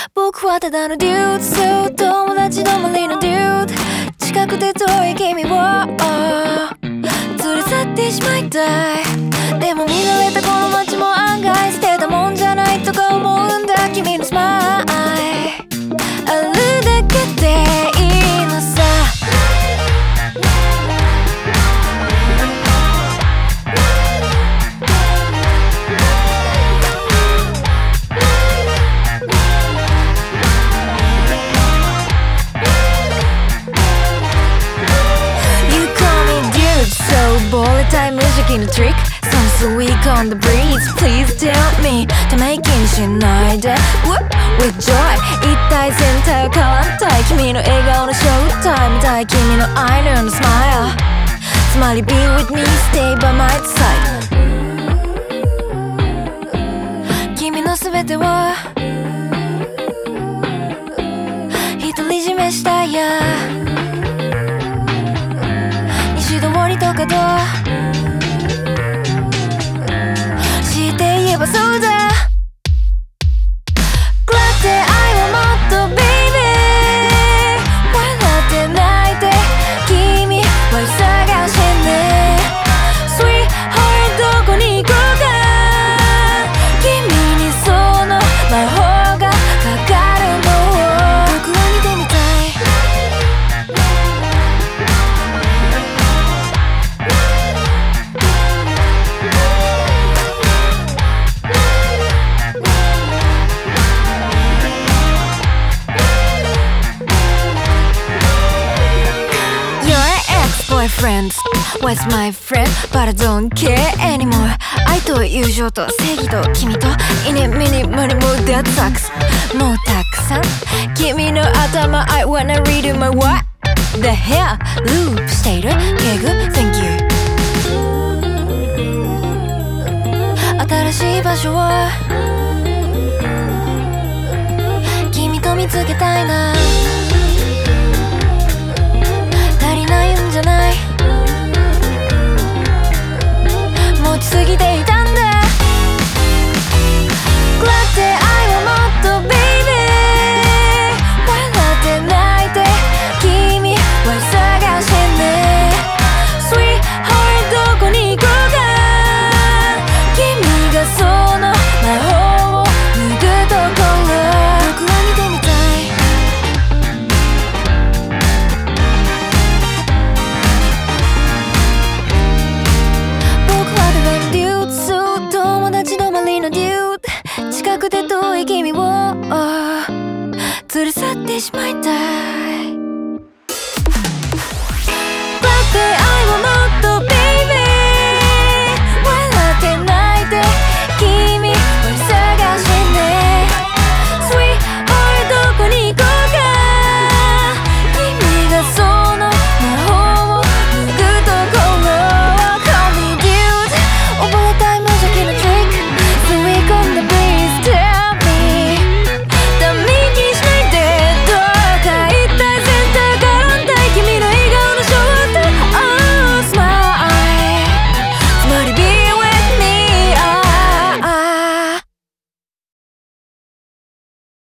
僕はただのデュード、そう友達止まりのデュード。近くて遠い君を連れ去ってしまいたい。でも見慣れたこの街も案外捨てたもんじゃないとか思うんだ。君のスマイルあるだけでいいのさ。ボレたい無邪気なトリック So sweet on the breeze Please tell me ため息にしないで With joy 一体全体を変わったい君の笑顔のショータイム見たい君の愛のようなスマイルつまり Be with me Stay by my side 君のすべてを独り占めしたいや西通りとかどして言えばそうだ。グラって愛はもっと Baby 笑って泣いて君は探してね Sweetheart どこに行こうか君にその魔法がかかるのを僕は見てみたい。Friends, what's my friend? But I don't care anymore 愛と友情と正義と君とイネミニマニも That sucks もうたくさん君の頭 I wanna read my what? The hair loop している敬具 Thank you 新しい場所を君と見つけたいな足りないんじゃない持ちすぎていたんだ。グラって愛はもっと Baby 笑って泣いて君は探してね Sweetheart どこに行こうか君がその魔法を脱ぐところ僕は見てみたい。近くて遠い君を連れ去ってしまいたい。